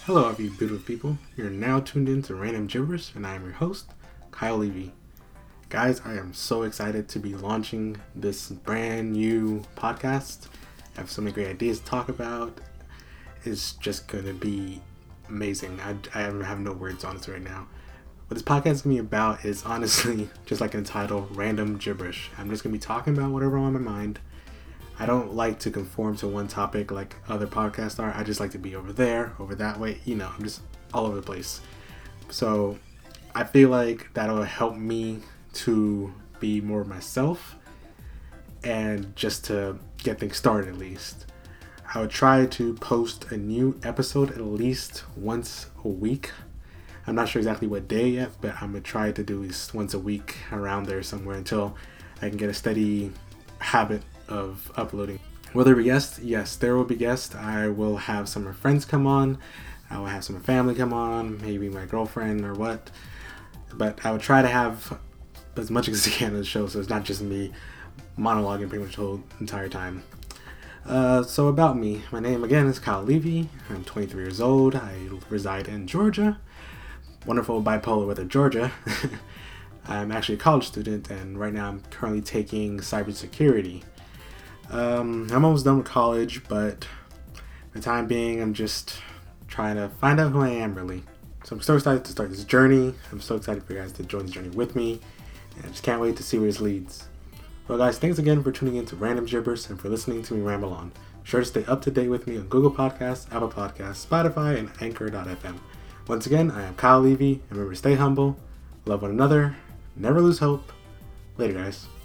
Hello, all you beautiful people. You're now tuned in to Random Gibberish, and I am your host, Kyle Levy. Guys, I am so excited to be launching this brand new podcast. I have so many great ideas to talk about. It's just going to be amazing. I have no words on this right now. What this podcast is going to be about is honestly, just like in the title, Random Gibberish. I'm just going to be talking about whatever on my mind. I don't like to conform to one topic like other podcasts are. I just like to be over there, over that way. I'm just all over the place. So I feel like that'll help me to be more myself and just to get things started at least. I would try to post a new episode at least once a week. I'm not sure exactly what day yet, but I'm going to try to do at least once a week around there somewhere until I can get a steady habit of uploading. Will there be guests? Yes, there will be guests. I will have some of my friends come on. I will have some of my family come on, maybe my girlfriend or what. But I would try to have as much as I can on the show, so it's not just me monologuing pretty much the whole entire time. So about me. My name again is Kyle Levy. I'm 23 years old. I reside in Georgia. Wonderful bipolar weather, Georgia. I'm actually a college student, and right now I'm currently taking cybersecurity. I'm almost done with college, but for the time being, I'm just trying to find out who I am, really. So I'm so excited to start this journey. I'm so excited for you guys to join this journey with me, and I just can't wait to see where this leads. Well, guys, thanks again for tuning in to Random Gibberish and for listening to me ramble on. Be sure to stay up to date with me on Google Podcasts, Apple Podcasts, Spotify, and Anchor.fm. Once again, I am Kyle Levy, and remember to stay humble, love one another, never lose hope. Later, guys.